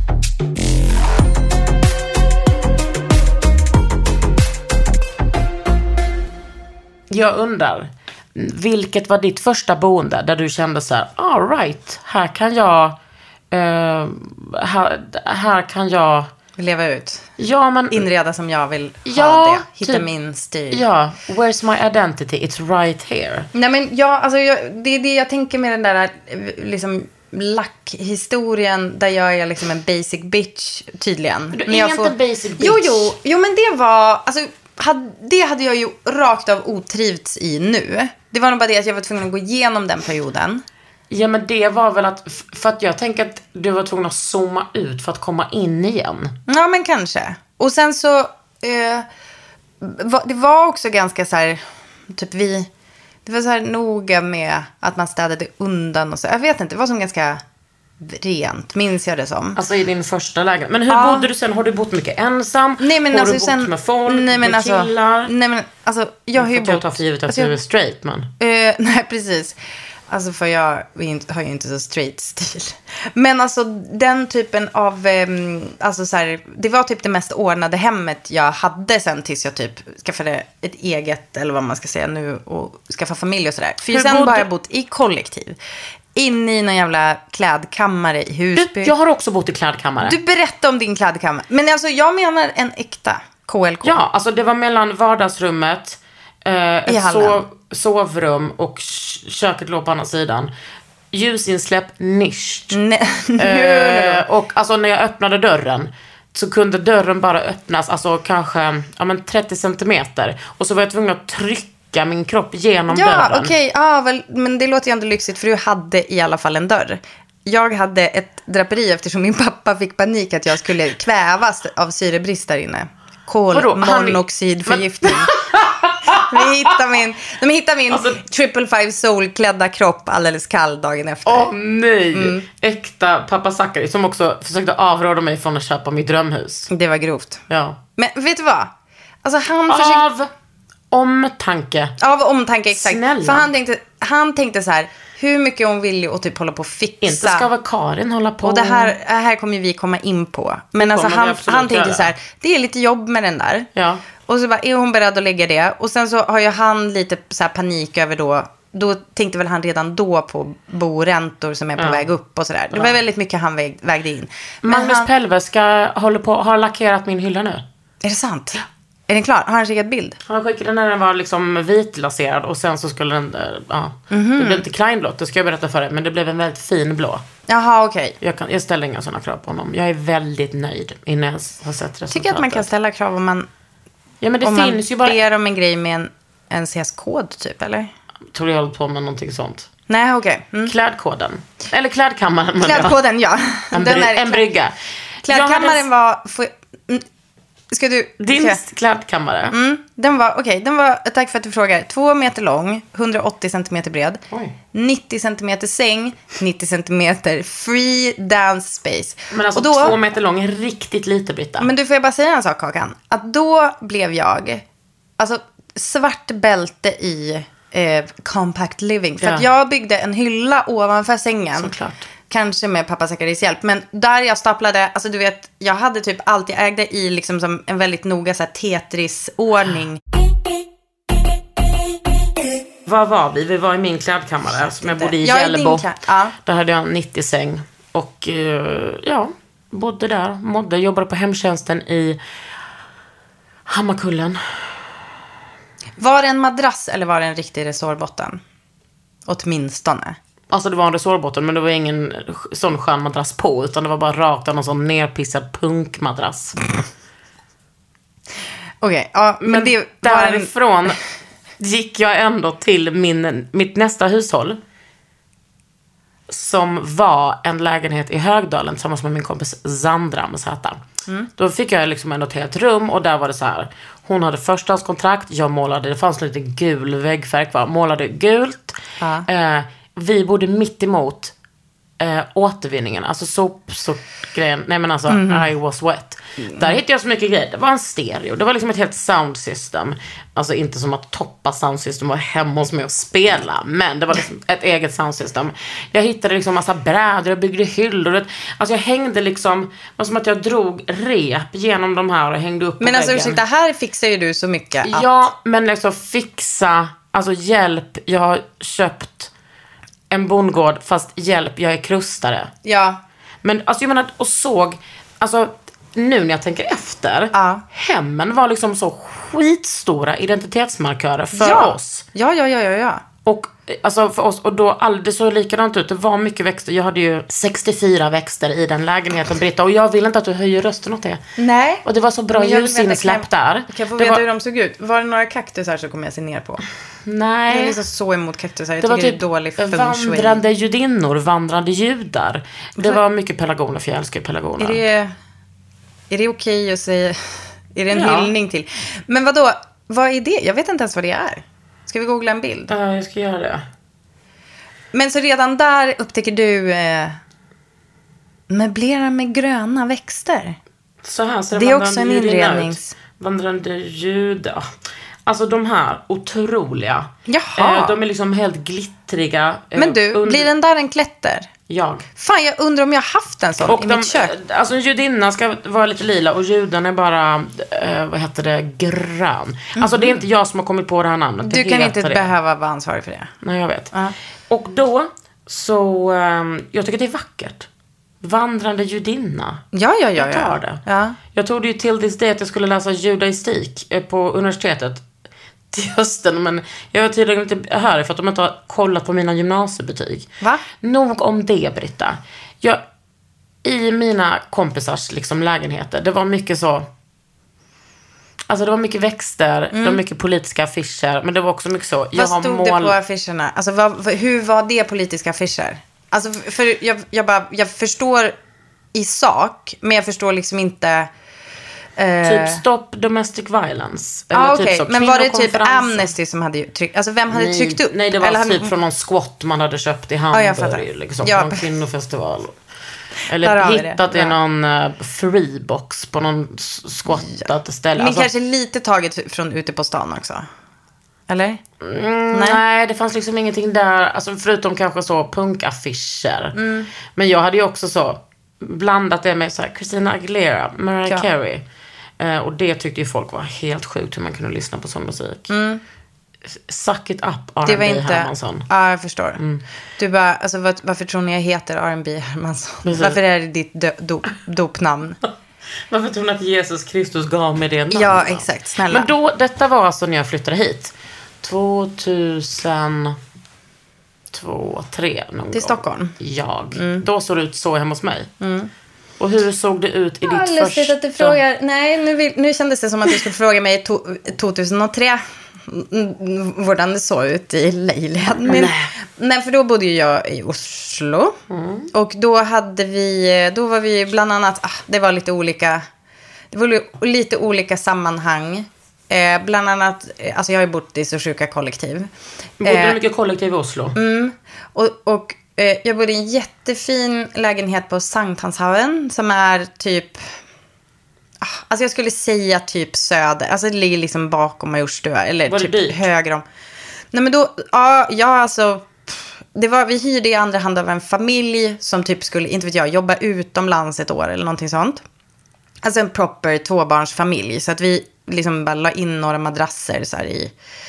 Jag undrar, vilket var ditt första boende där du kände så här, all right, här kan jag uh, här, här kan jag leva ut. Ja, men inreda som jag vill ha ja, det. Hitta typ, min stil. Ja, where's my identity? It's right here. Nej, men ja, alltså jag, det är det jag tänker med den där liksom lackhistorien där jag är liksom en basic bitch tydligen. Du är men jag inte får... basic bitch. Jo, jo, jo, men det var alltså hade, det hade jag ju rakt av otrivts i nu. Det var nog bara det att jag var tvungen att gå igenom den perioden. Ja, men det var väl att, för att jag tänker att du var tvungen att zooma ut för att komma in igen. Ja, men kanske. Och sen så, eh, det var också ganska så här, typ vi, det var så här noga med att man städade undan och så. Jag vet inte, det var som ganska rent, minns jag det som. Alltså i din första lägenhet. Men hur ja. bodde du sen? Har du bott mycket ensam? Nej, men har alltså, du bott sen, med folk? Nej, men med alltså, killar? Nej, men alltså, jag har ju bott... Jag tar för givet att alltså, du är straight, men... Uh, nej, precis. Alltså, för jag har ju inte så straight stil. Men alltså, den typen av... Um, alltså så här, det var typ det mest ordnade hemmet jag hade sen tills jag typ skaffade ett eget, eller vad man ska säga nu, och skaffa familj och sådär. För hur sen bodde... bara jag bott i kollektiv. inne i någon jävla klädkammare i Husby. Du, jag har också bott i klädkammare. Du berättade om din klädkammare. Men alltså jag menar en äkta K L K. Ja, alltså det var mellan vardagsrummet, eh, ett sov, sovrum och köket låg på andra sidan. Ljusinsläpp, nisch. eh, och alltså när jag öppnade dörren så kunde dörren bara öppnas, alltså kanske ja, men trettio centimeter. Och så var jag tvungen att trycka min kropp genom ja, dörren. Ja, okej. Okay. Ah, väl, men det låter ju ändå lyxigt för du hade i alla fall en dörr. Jag hade ett draperi eftersom min pappa fick panik att jag skulle kvävas av syrebrist där inne. Kolmonoxidförgiftning. Vi hittar min, de hittar min alltså, triple five soul-klädda kropp alldeles kall dagen efter. Åh oh, nej, mm. Äkta pappa Zachary som också försökte avråda mig från att köpa mitt drömhus. Det var grovt. Ja. Men vet du vad? Alltså han Av försökte... omtanke. Av omtanke, exakt. Snälla. För han tänkte, han tänkte så här, hur mycket hon vill ju och typ hålla på och fixa. Inte ska väl Karin hålla på. Och det här, här kommer vi komma in på. Men alltså han, han tänkte så här, det är lite jobb med den där. Ja. Och så bara, är hon beredd att lägga det? Och sen så har ju han lite så här panik över då. Då tänkte väl han redan då på boräntor som är på ja. väg upp och sådär. Det var ja. väldigt mycket han väg, vägde in. Men Magnus han... Pelve ska hålla på, har lackerat min hylla nu. Är det sant? Är den klar? Har han skickat bild? Han skickade när den var liksom vitlaserad och sen så skulle den, ja. Mm-hmm. Det blev inte kleinblått, det ska jag berätta för dig. Men det blev en väldigt fin blå. Jaha, okej. Okay. Jag, kan, jag ställer inga sådana krav på honom. Jag är väldigt nöjd innan jag har sett resultatet. Tycker att man kan ställa krav om man... Ja, men det om finns man ju bara... ber om en grej med en, en C S-kod typ, eller? Jag tror jag håller på med någonting sånt. Nej, okej. Okay. Mm. Klädkoden. Eller klädkammaren. Klädkoden, ja. En, bry- är en brygga. Klädkammaren hade... var... Får... Ska du... Din okay. klädkammare. Mm, den var, okej, okay, den var, tack för att du frågar. Två meter lång, hundraåttio centimeter bred. Oj. nittio centimeter säng, nittio centimeter free dance space. Men alltså och då, två meter lång är riktigt lite, Britta. Men du, får jag bara säga en sak, Kakan? Att då blev jag, alltså svart bälte i eh, compact living. För ja. att jag byggde en hylla ovanför sängen. Såklart. Kanske med pappa Zacharys hjälp. Men där jag staplade, alltså du vet, jag hade typ alltid ägde i liksom som en väldigt noga så här Tetris-ordning. Var var vi? Vi var i min klädkammare som jag bodde i jag Hjällbo. Klä- ja. Där hade jag en nittio säng. Och uh, ja, bodde där. Mådde, jobbade på hemtjänsten i Hammarkullen. Var det en madrass eller var det en riktig resårbotten? Åtminstone. Alltså det var en resårbotten, men det var ingen sån skön madrass på, utan det var bara rakt av någon sån nerpissad punkmadrass. Okej, okay, ja, men, men det därifrån en... gick jag ändå till min, mitt nästa hushåll, som var en lägenhet i Högdalen tillsammans med min kompis Zandra med Z. Mm. Då fick jag liksom ändå ett helt rum och där var det så här. Hon hade förstahandskontrakt, jag målade, det fanns lite gul väggfärg kvar, målade gult. Ja. Eh, vi bodde mitt emot eh, återvinningen, alltså sopsort-grejen. Nej men alltså, mm. I was wet. Mm. Där hittade jag så mycket grejer. Det var en stereo, det var liksom ett helt soundsystem. Alltså inte som att toppa soundsystem och hemma hos mig och spela, men det var liksom ett eget soundsystem. Jag hittade liksom massa brädor, jag byggde hyllor. Alltså jag hängde liksom, det var som att jag drog rep genom de här och hängde upp på men alltså väggen. ursäkta, här fixar ju du så mycket att... Ja, men liksom fixa, alltså hjälp, jag har köpt en bondgård, fast hjälp, jag är krustare. Ja. Men alltså jag menar, och såg, alltså nu när jag tänker efter, ja. hemmen var liksom så skitstora identitetsmarkörer för ja. oss. Ja, ja, ja, ja, ja. Och alltså för oss, och då aldrig så likadant ut. Det var mycket växter. Jag hade ju sextiofyra växter i den lägenheten, Britta. Och jag vill inte att du höjer rösten åt det. Nej. Och det var så bra ljusinsläpp där. Kan jag få det veta var... hur de såg ut? Var det några kaktusar så kommer jag se ner på? Nej. Jag är liksom så emot kaktusar. Jag det var tycker typ det är dålig feng shui. Vandrande judinnor, vandrande judar. Det var mycket pelargoner, för jag älskar pelargoner. Är det, är det okej att säga? Är det en ja. hyllning till? Men vadå? Vad är det? Jag vet inte ens vad det är. Ska vi googla en bild? Ja, jag ska göra det. Men så redan där upptäcker du eh, möblera med gröna växter. Så här ser det är också en inrednings... Vandrande judar. Alltså de här otroliga. Jaha. Eh, de är liksom helt glittriga. Eh, Men du, under... blir den där en klätter? Jag. Fan, jag undrar om jag har haft en sån och i de, mitt kök. Alltså judinna ska vara lite lila och juden är bara, eh, vad heter det, grön. Mm-hmm. Alltså det är inte jag som har kommit på det här namnet. Du kan inte det. behöva vara ansvarig för det. Nej, jag vet. Uh-huh. Och då Så um, jag tycker det är vackert. Vandrande judinna. Ja, ja, ja. Jag tar ja. det. Ja. Jag tog det ju till this day att jag skulle läsa judaistik på universitetet till hösten. Men jag var tydligen inte här för att de inte har kollat på mina gymnasiebetyg. Va? Nog om det, Britta. Jag, i mina kompisars liksom, lägenheter, det var mycket så... Alltså det var mycket växter, mm. det var mycket politiska affischer, men det var också mycket så... Vad jag har stod mål... det på affischerna? Alltså vad, hur var det politiska affischer? Alltså för jag, jag bara, jag förstår i sak, men jag förstår liksom inte... Eh... Typ Stop Domestic Violence. Eller ah, typ okay. så, men var det typ Amnesty som hade tryckt? Alltså vem hade nej, tryckt upp? Nej, det var eller typ hade... från någon squat man hade köpt i Hamburg. Ah, liksom, ja. På någon kvinnofestival. Eller hittat det. i någon uh, freebox på någon squattat ja. ställe. Men alltså... kanske lite taget från ute på stan också. Eller? Mm, nej. nej, det fanns liksom ingenting där. Alltså förutom kanske så punkaffischer. Mm. Men jag hade ju också så blandat det med så här Christina Aguilera, Mariah ja. Carey. Uh, och det tyckte ju folk var helt sjukt hur man kunde lyssna på sån musik. Mm. Suck it up, R and B det var inte... Hermansson. Ja, jag förstår. Mm. Du bara, alltså var, varför tror ni jag heter R and B Hermansson? Precis. Varför är det ditt dö, dop, dopnamn? Varför tror ni att Jesus Kristus gav mig det namnet? Ja, exakt, snälla. Men då, detta var alltså när jag flyttade hit. tvåtusen två, tre någon till gång. Stockholm? Jag. Mm. Då såg det ut så hemma hos mig. Mm. Och hur såg det ut i ditt första... Lustigt att du frågar. Nej, nu, vill, nu kändes det som att du skulle fråga mig to, tjugohundratre. Hvordan det såg ut i lägenheten. Men, nej, för då bodde ju jag i Oslo. Mm. Och då hade vi, då var vi bland annat, ah, det var lite olika, det var lite olika sammanhang. Eh, bland annat, alltså jag har ju bott i så sjuka kollektiv. Bodde eh, du mycket kollektiv i Oslo? Mm. Och, och eh, jag bodde i en jättefin lägenhet på Sankthanshavn som är typ... Alltså jag skulle säga typ söder. Alltså det ligger liksom bakom Majorstua. Eller var typ det dyrt? Höger om. Nej men då, ja, ja alltså. Det var, vi hyrde i andra hand av en familj som typ skulle, inte vet jag, jobba utomlands ett år eller någonting sånt. Alltså en proper tvåbarnsfamilj. Så att vi liksom bara la in några madrasser så här i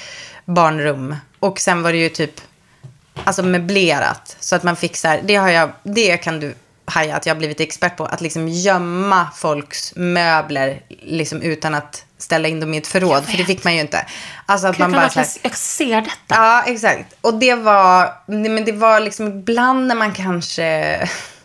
barnrum. Och sen var det ju typ, alltså möblerat. Så att man fick så här, det har jag, det kan du... att jag har blivit expert på att liksom gömma folks möbler liksom utan att ställa in dem i ett förråd, för det fick man ju inte. Alltså att jag man bara så här, jag ser detta. Ja, exakt. Och det var men det var liksom ibland när man kanske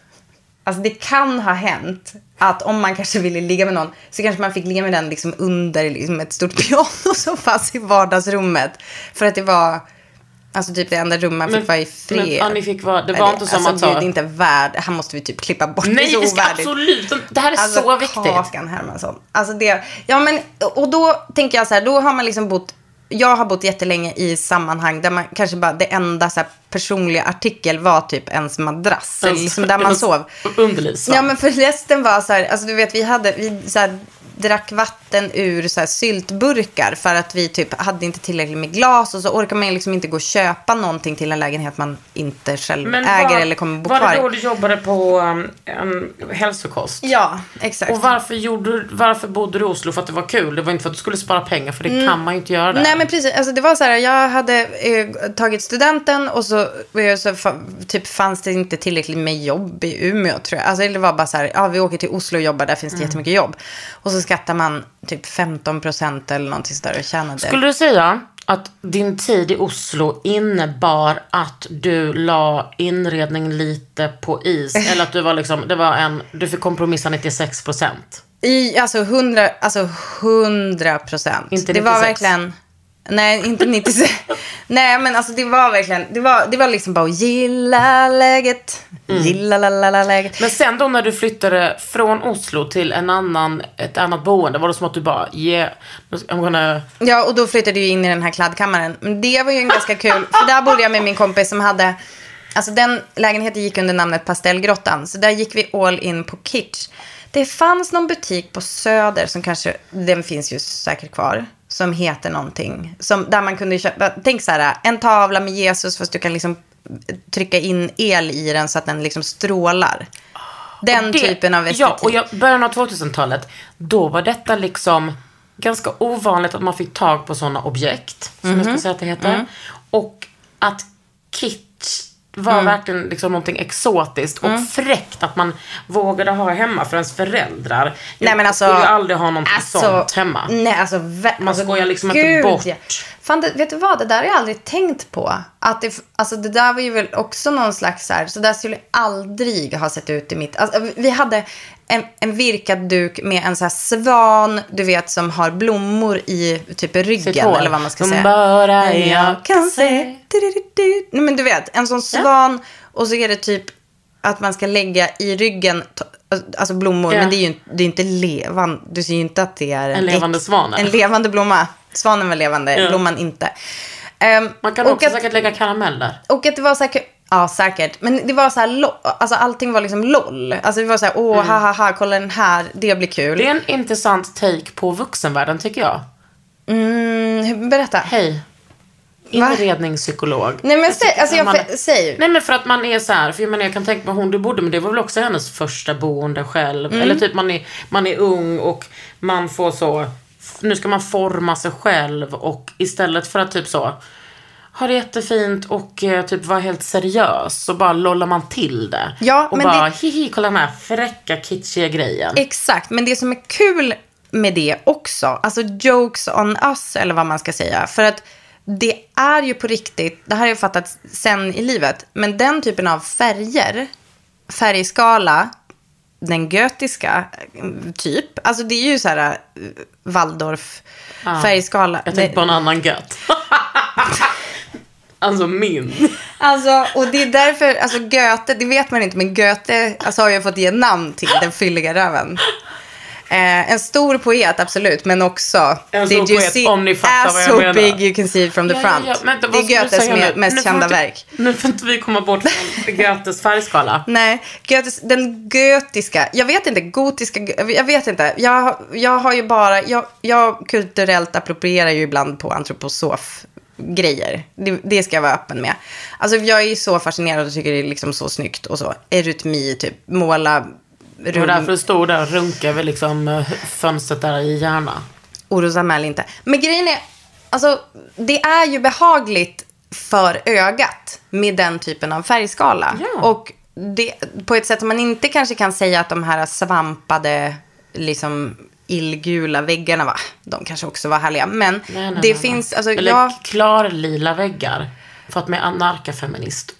alltså det kan ha hänt att om man kanske ville ligga med någon så kanske man fick ligga med den liksom under liksom ett stort piano som fanns i vardagsrummet för att det var alltså typ det enda rummet man fick vara i fred. Men, ja, ni fick vara, det var inte som alltså, att ta... Gud, det är inte värd. Här måste vi typ klippa bort. Nej, vi ska absolut. Det här är alltså, så viktigt. Kakan Hermansson. Alltså det, ja men, och då tänker jag så här, då har man liksom bott, jag har bott jättelänge i sammanhang där man kanske bara, det enda så här personliga artikel var typ ens madrass. Alltså, liksom där man sov. Underligt. Ja men för resten var så här, alltså du vet vi hade, vi så här, drack vatten ur så här syltburkar för att vi typ hade inte tillräckligt med glas och så orkar man liksom inte gå och köpa någonting till en lägenhet man inte själv men äger var, eller kommer bo var kvar. Var det då du jobbade på um, en hälsokost? Ja, exakt. Och varför, gjorde, varför bodde du i Oslo? För att det var kul? Det var inte för att du skulle spara pengar, för det mm. kan man ju inte göra där. Nej men precis, alltså det var så här, jag hade eh, tagit studenten och så, eh, så fa, typ fanns det inte tillräckligt med jobb i Umeå tror jag. Alltså det var bara så här, ja vi åker till Oslo och jobbar, där finns det mm. jättemycket jobb. Och så skattar man typ femton procent eller någonting sådär och tjänade. Skulle du säga att din tid i Oslo innebar att du la inredning lite på is? Eller att du var liksom, det var en, du fick kompromissa nittiosex procent? I, alltså hundra, alltså hundra procent. Inte det var verkligen, nej inte nittiosex. Nej men alltså det var verkligen, det var, det var liksom bara att gilla läget. Mm. Gilla lalala läget. Men sen då när du flyttade från Oslo till en annan, ett annat boende, var det som att du bara, yeah, I'm gonna... Ja, och då flyttade jag in i den här kladdkammaren. Men det var ju en ganska kul, för där bodde jag med min kompis som hade, alltså den lägenheten gick under namnet Pastellgrottan. Så där gick vi all in på kitsch. Det fanns någon butik på Söder som kanske, den finns ju säkert kvar, som heter någonting. Som, där man kunde köpa, tänk så här, en tavla med Jesus fast du kan liksom trycka in el i den så att den liksom strålar. Den det, typen av estetik. Ja, och jag, början av tvåtusentalet, då var detta liksom ganska ovanligt att man fick tag på sådana objekt, som mm-hmm. jag ska säga att det heter. Mm. Och att kitsch var Mm. verkligen liksom någonting exotiskt och mm. fräckt att man vågade ha hemma för ens föräldrar. Nej, men alltså, jag skulle ju aldrig ha någonting alltså, sånt hemma. Nej, alltså, vä- man alltså, skojar liksom gud, inte bort. Ja. Fan, det, vet du vad? Det där har jag aldrig tänkt på. Att det, alltså, det där var ju väl också någon slags så här, så där skulle aldrig ha sett ut i mitt... Alltså, vi hade en, en virkad duk med en så här svan, du vet, som har blommor i typ ryggen, eller vad man ska säga. Bara jag kan se. Nej, men du vet, en sån svan, ja. Och så är det typ att man ska lägga i ryggen, alltså blommor, ja. Men det är ju det är inte levande. Du ser ju inte att det är en levande äck, svan. En levande blomma. Svanen var levande, ja. Blomman inte. Um, man kan också att, säkert lägga karamell där. Och att det var säkert, ja säkert. Men det var så här, lo, alltså allting var liksom loll. Alltså det var så här, åh, mm. ha, ha, ha, kolla den här, det blir kul. Det är en intressant take på vuxenvärlden, tycker jag. Mm, berätta. Hej. Inredningspsykolog. Nej, men säg, alltså jag man, säg. Nej, men för att man är så här, för jag menar, jag kan tänka på hon du bodde, men det var väl också hennes första boende själv. Mm. Eller typ man är, man är ung och man får så, nu ska man forma sig själv, och istället för att typ så ha det jättefint och eh, typ vara helt seriös, så bara lollar man till det. Ja, och men bara, det... hihi, kolla den här fräcka, kitschiga grejen. Exakt, men det som är kul med det också, alltså jokes on us, eller vad man ska säga, för att det är ju på riktigt, det här har jag fattat sen i livet, men den typen av färger, färgskala, den götiska typ, alltså det är ju så här Waldorf ah, färgskala. Jag tänkte på en annan gött. Alltså min. Alltså, och det är därför, alltså Goethe, det vet man inte, men Goethe alltså, har ju fått ge namn till den fylliga röven. Eh, en stor poet, absolut, men också en stor poet, see, om ni fattar vad jag so menar. Big you can see it from the ja, front. Ja, ja. Men, det är Goethes med, mest nu kända inte, verk. Nu får inte vi komma bort från Goethes färgskala. Nej, Goethes, den gotiska, jag vet inte, gotiska, jag vet inte. Jag, jag har ju bara, jag, jag kulturellt approprierar ju ibland på antroposof grejer. Det, det ska jag vara öppen med. Alltså jag är så fascinerad och tycker det är liksom så snyggt och så. Erytmi, typ, måla rum. Och därför stod där och runkar väl liksom fönstret där i hjärna. Orosamel inte. Men grejen är, alltså det är ju behagligt för ögat med den typen av färgskala. Ja. Och det, på ett sätt som man inte kanske kan säga att de här svampade liksom illgula väggarna va, de kanske också var härliga, men nej, nej, det nej, finns nej. Alltså, eller jag, klarlila väggar för att med anarkafeminist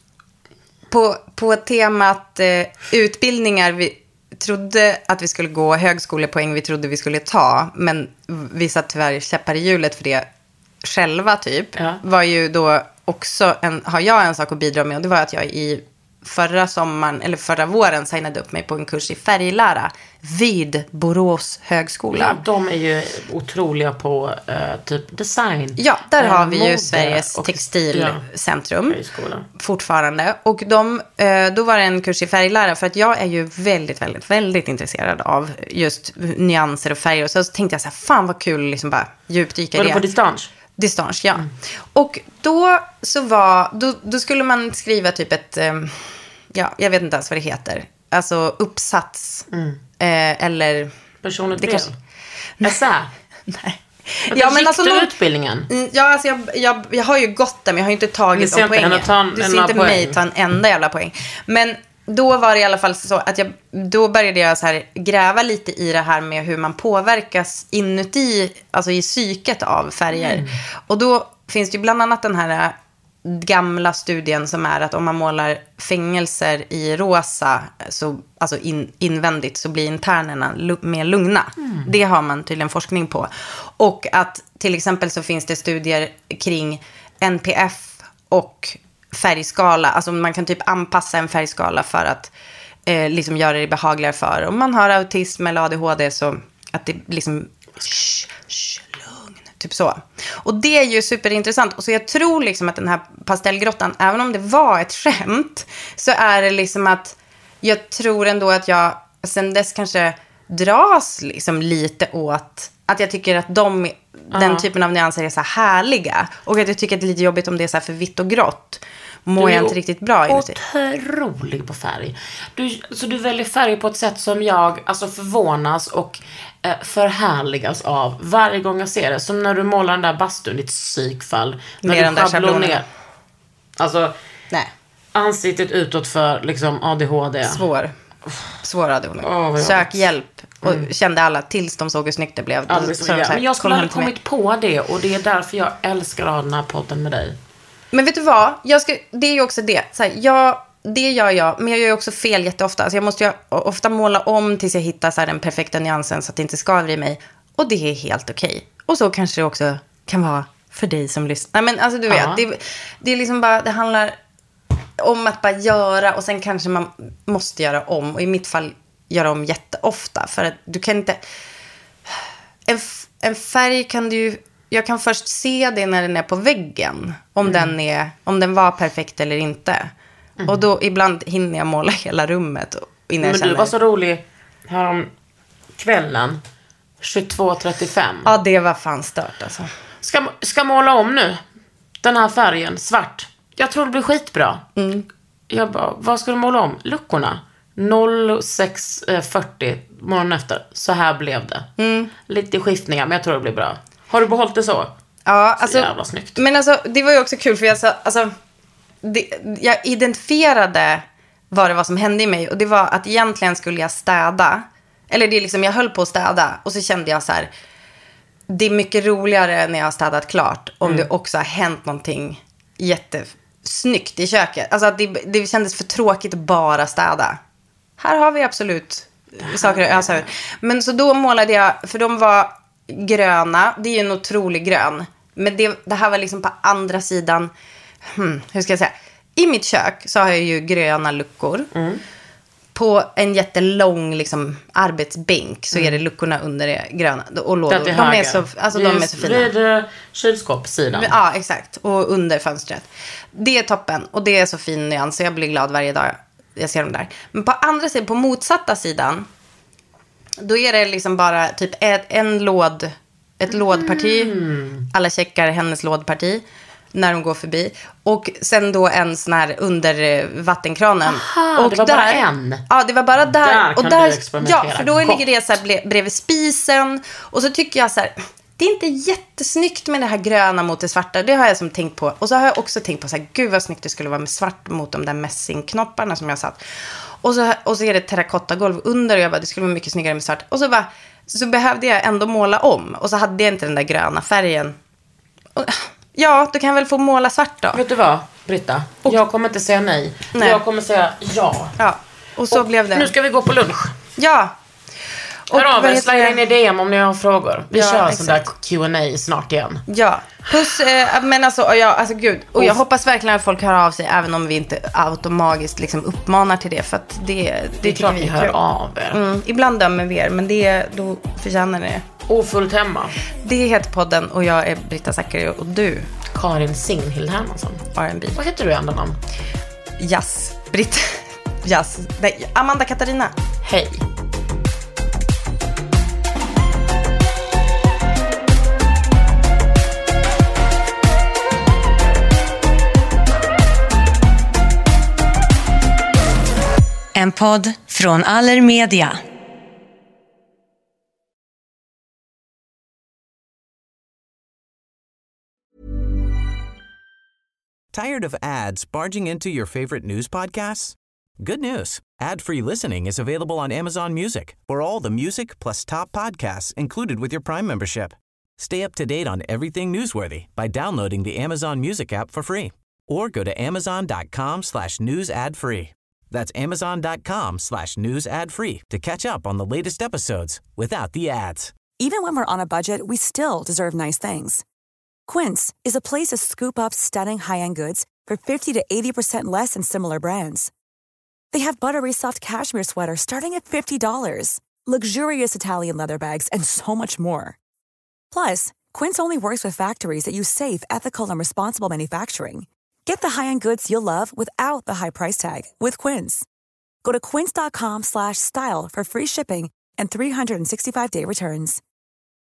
på, på temat eh, utbildningar, vi trodde att vi skulle gå högskolepoäng, vi trodde vi skulle ta, men vi satt tyvärr käppar i hjulet för det själva typ, ja. Var ju då också en, har jag en sak att bidra med, och det var att jag i förra sommaren, eller förra våren signade upp mig på en kurs i färglära vid Borås högskola. Ja, de är ju otroliga på uh, typ design. Ja, där uh, har vi ju mode Sveriges och, textilcentrum ja, fortfarande. Och de, uh, då var det en kurs i färglära, för att jag är ju väldigt, väldigt, väldigt intresserad av just nyanser och färger. Och så tänkte jag så här, fan vad kul liksom bara djupdyka i det. Var det på distans? Distans, ja. Mm. Och då så var, då, då skulle man skriva typ ett, um, ja, jag vet inte ens vad det heter. Alltså uppsats. Mm. Eh, eller... Personligt brev? Essä? Nej. Ja, men alltså någon, utbildningen? Ja, alltså jag, jag, jag har ju gått där, men jag har ju inte tagit de poängen. En, du ser inte poäng. Mig ta en enda jävla poäng. Men då var det i alla fall så att jag, då började jag så här gräva lite i det här med hur man påverkas inuti, alltså i psyket av färger. Mm. Och då finns det ju bland annat den här gamla studien som är att om man målar fängelser i rosa, så, alltså in, invändigt, så blir internerna lu- mer lugna. Mm. Det har man tydligen forskning på. Och att till exempel så finns det studier kring N P F och färgskala. Alltså man kan typ anpassa en färgskala för att eh, liksom göra det behagligare för. Om man har autism eller A D H D, så att det liksom shh, shh, lugn, typ så. Och det är ju superintressant. Och så jag tror liksom att den här pastellgrottan, även om det var ett skämt, så är det liksom att jag tror ändå att jag sen dess kanske dras liksom lite åt att jag tycker att de, uh-huh. den typen av nyanser är så härliga. Och att jag tycker att det är lite jobbigt om det är så här för vitt och grått. Mår jag inte riktigt bra inuti. Du är otrolig på färg. Du, så du väljer färg på ett sätt som jag alltså förvånas och eh, förhärligas av varje gång jag ser det. Som när du målar den där bastun, ditt psykfall. När med du den där schablonen. Alltså, nej. ansiktet utåt för liksom A D H D. Svår. Svår A D H D. Oh, Sök hjälp. Och mm. kände alla tills de såg hur snyggt det blev. Ja, det så, så här, men jag skulle ha kommit på det. Och det är därför jag älskar att ha den här podden med dig. Men vet du vad? Jag ska, det är ju också det. Så här, jag, det gör jag. Men jag gör ju också fel jätteofta. Alltså jag måste ju ofta måla om tills jag hittar så här, den perfekta nyansen. Så att det inte skaver i mig. Och det är helt okej. Okay. Och så kanske det också kan vara för dig som lyssnar. Nej, men alltså du vet. Ja. Det, det är liksom bara, det handlar om att bara göra. Och sen kanske man måste göra om. Och i mitt fall göra om jätteofta. För att du kan inte... En, en färg kan du ju... Jag kan först se det när den är på väggen. Om, mm. den, är, om den var perfekt eller inte. Mm. Och då ibland hinner jag måla hela rummet. Innan men jag känner... du var så rolig här om kvällen. tjugotvå trettiofem. Ja, det var fan stört alltså. Ska, ska måla om nu. Den här färgen, svart. Jag tror det blir skitbra. Mm. Jag bara, vad ska du måla om? Luckorna. noll sex fyrtio morgonen efter. Så här blev det. Mm. Lite skiftningar, men jag tror det blir bra. Har du behållit det så? Ja, så alltså. Jävla snyggt. Men alltså, det var ju också kul för jag sa, alltså, det, jag identifierade vad det var som hände i mig. Och det var att egentligen skulle jag städa. Eller det är liksom, jag höll på att städa. Och så kände jag så här, det är mycket roligare när jag har städat klart. Om mm. det också har hänt någonting jättesnyggt i köket. Alltså att det, det kändes för tråkigt att bara städa. Här har vi absolut saker att ösa ur. Men så då målade jag, för de var gröna. Det är ju en otrolig grön. Men det, det här var liksom på andra sidan. Hmm, hur ska jag säga? I mitt kök så har jag ju gröna luckor. Mm. På en jättelång liksom, arbetsbänk så mm. är det luckorna under det gröna. Och lådor. De är, så, alltså, de är så fina. Vid uh, kylskåpssidan. Ja, exakt. Och under fönstret. Det är toppen. Och det är så fin nyans. Så jag blir glad varje dag jag ser dem där. Men på andra sidan, på motsatta sidan, då är det liksom bara typ ett, en låd, ett mm. lådparti. Alla checkar hennes lådparti när de går förbi. Och sen då en sån här under vattenkranen. Aha, och det var där, bara en. Ja, det var bara där. Där och kan där, du experimentera. ja, för då ligger det så här bredvid spisen. Och så tycker jag så här, det är inte jättesnyggt med det här gröna mot det svarta. Det har jag som tänkt på. Och så har jag också tänkt på så här, gud vad snyggt det skulle vara med svart mot de där mässingknopparna som jag satt. Och så, och så är det terrakottagolv under och jag bara, det skulle vara mycket snyggare med svart. Och så bara, så behövde jag ändå måla om. Och så hade jag inte den där gröna färgen. Och, ja, du kan väl få måla svart då. Vet du vad, Britta? Och, jag kommer inte säga nej. nej. Jag kommer säga ja. Ja, och så och blev det. Nu ska vi gå på lunch. Ja. Hör av er, slida in i D M om ni har frågor. Vi ja, kör en exakt. sån där Q and A snart igen. Ja, plus, eh, men alltså, ja, alltså gud. Och jag hoppas verkligen att folk hör av sig, även om vi inte automatiskt liksom uppmanar till det. För att det, det, det är klart vi hör av er. Mm, ibland dömer vi er, men det, då förtjänar det. Ofullt hemma. Det heter podden och jag är Britta Zackari och du? Karin Signhild Hermansson. R and B. Vad heter du i andra namn? Jazz. Britt. Jazz. Nej, Amanda Katarina. Hej. En podd från Allermedia. Tired of ads barging into your favorite news podcasts? Good news. Ad-free listening is available on Amazon Music for all the music plus top podcasts included with your Prime membership. Stay up to date on everything newsworthy by downloading the Amazon Music app for free or go to amazon.com slash news ad free. That's amazon.com slash news ad free to catch up on the latest episodes without the ads. Even when we're on a budget, we still deserve nice things. Quince is a place to scoop up stunning high-end goods for fifty to eighty percent less than similar brands. They have buttery soft cashmere sweaters starting at fifty dollars, luxurious Italian leather bags, and so much more. Plus, Quince only works with factories that use safe, ethical, and responsible manufacturing. Get the high-end goods you'll love without the high price tag with Quince. Go to quince.com slash style for free shipping and three sixty-five day returns.